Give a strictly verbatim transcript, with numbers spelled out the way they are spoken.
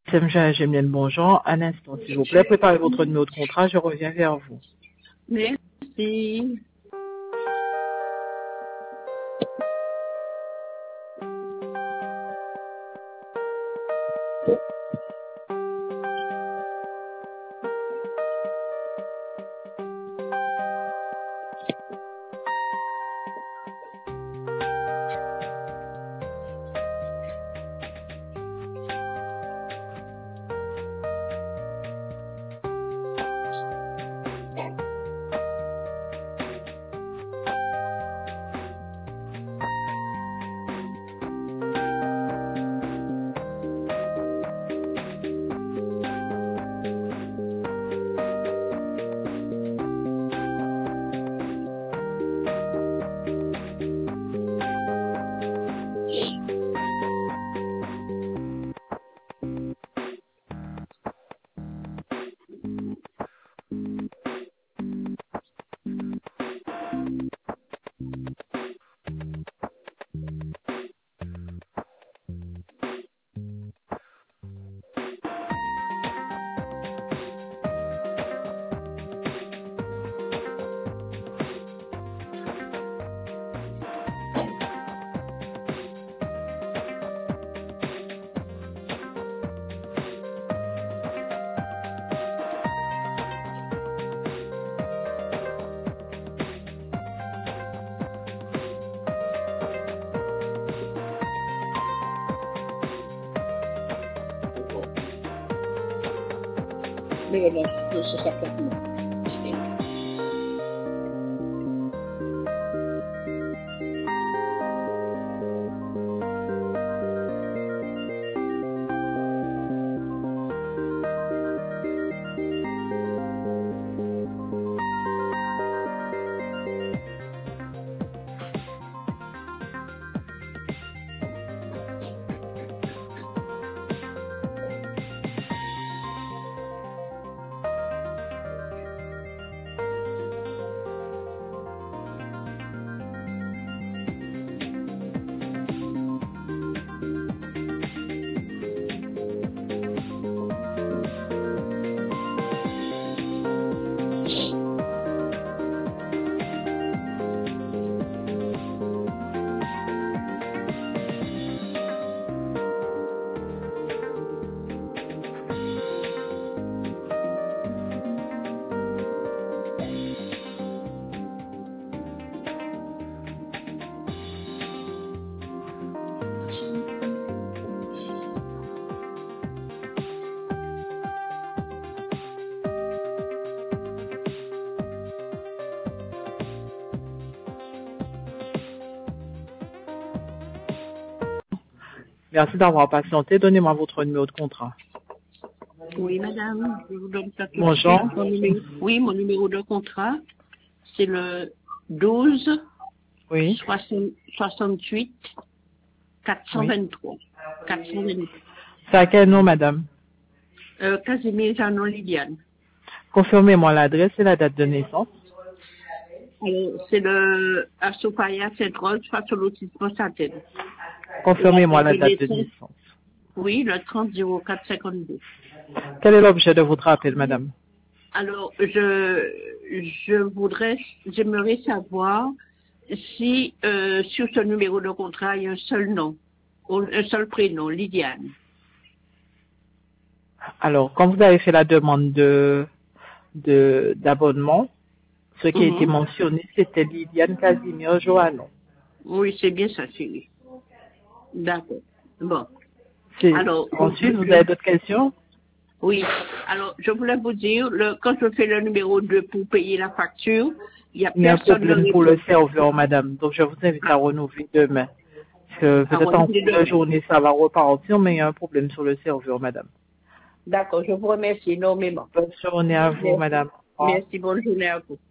J'aime bonjour. Un instant, s'il vous plaît. Préparez votre numéro de contrat. Je reviens vers vous. Merci. Mais bon, c'est ça pour moi. Merci d'avoir patienté. Donnez-moi votre numéro de contrat. Oui, madame, je vous donne ça tout de Bonjour. suite. Mon numéro, oui, mon numéro de contrat, c'est le douze Oui. soixante-huit quatre cent vingt-trois. quatre cent vingt-trois. C'est à quel nom, madame? Euh, Casimir Janon Lydiane. Confirmez-moi l'adresse et la date de naissance. Alors, c'est le Asopaya Saint-Rose face au lotissement Satel. Confirmez-moi la date de naissance. Oui, le trente zéro quatre cinquante-deux. Quel est l'objet de votre appel, madame? Alors, je, je voudrais, j'aimerais savoir si euh, sur ce numéro de contrat, il y a un seul nom, un seul prénom, Lydiane. Alors, quand vous avez fait la demande de de d'abonnement, ce qui Mm-hmm. a été mentionné, c'était Lydiane Casimir Joannon. Oui, c'est bien ça, chérie. D'accord. Bon. C'est- Alors, Ensuite, je- vous je- avez d'autres questions? Oui. Alors, je voulais vous dire, le, quand je fais le numéro deux pour payer la facture, il n'y a Il y a un personne problème ne pour le répond. serveur, madame. Donc, je vous invite à renouveler demain. Parce que Ah, peut-être en renouveler cours de demain. journée, ça va repartir, mais il y a un problème sur le serveur, madame. D'accord, je vous remercie énormément. Bonne journée à vous, Merci. madame. Au revoir. Merci, bonne journée à vous.